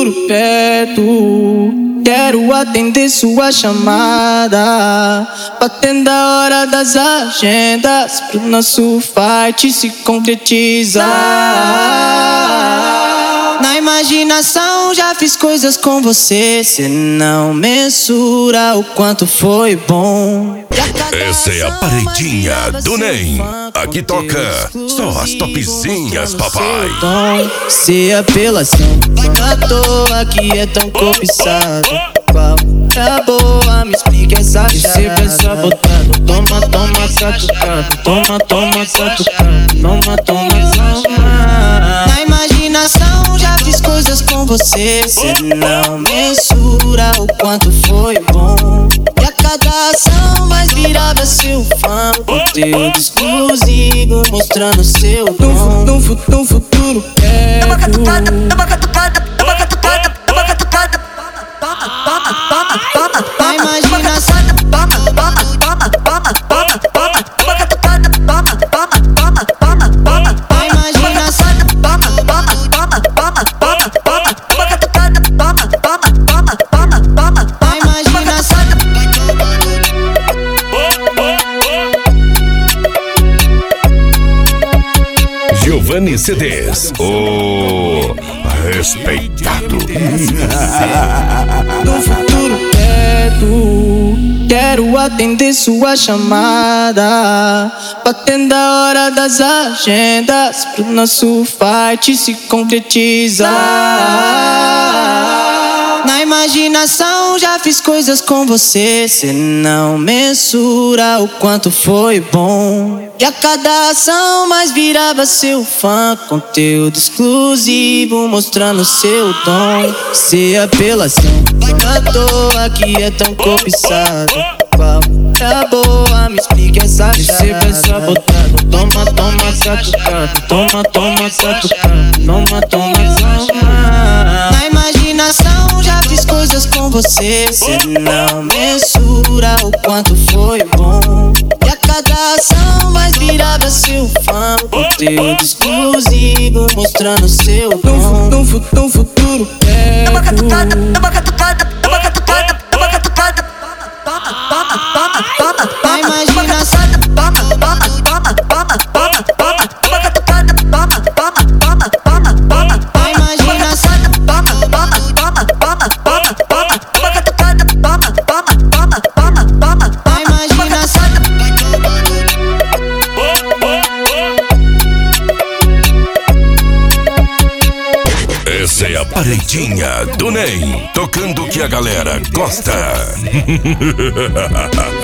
futuro perto. Quero atender sua chamada, batendo a hora das agendas, pro nosso fight se concretizar. Na imaginação já fiz coisas com você, cê não mensura o quanto foi bom. Essa é a paredinha do NEM. Aqui toca só as topzinhas, papai. Se apelação, à toa que é tão cobiçado. Qual é a boa? Me explica essa chave. Esse sabotado. Toma, toma, catucado. Toma, toma, catucado. Toma, toma, toma. Na imaginação já fiz coisas com você, cê não mensura o quanto foi bom. E a cada ação mais virava seu fã, conteúdo exclusivo mostrando seu dom. Num futuro perto. Toma catucada, toma catucada, toma catucada, toma catucada. Toma, toma, toma, toma. Na imaginação, toma, toma, toma, toma, toma, toma, toma catucada, toma, toma, toma, toma, toma. na imaginação, Toma, toma, toma, toma, toma, toma, toma catucada, toma, toma, toma, toma, toma. na imaginação. Giovanni CDs, o respeitado. No futuro perto, quero atender sua chamada, batendo a hora das agendas, pro nosso fight se concretizar. Na imaginação já fiz coisas com você, cê não mensura o quanto foi bom. E a cada ação mais virava seu fã, conteúdo exclusivo mostrando seu dom. Se apelação, à toa que é tão cobiçado. Qual é a boa? Me explica essa chave. Esse sabotado. Toma, toma, catucado. Toma, toma, catucado. Toma, toma, toma. Na imaginação já fiz coisas com você, cê não mensura o quanto foi bom. E a cada ação mais virava seu fã, conteúdo exclusivo mostrando seu dom. Num futuro perto. Toma catucada, toma catucada, toma catucada, toma catucada. Toma, toma, toma, toma, toma. Na imaginação, Toma, toma, toma, toma, toma, toma, toma catucada, toma, toma, toma, toma, toma. na imaginação. Toma, toma, toma, toma, toma, toma, toma catucada, toma, toma, toma, toma, toma. Na imaginação. Essa é a paredinha do NEM, tocando o que a galera gosta.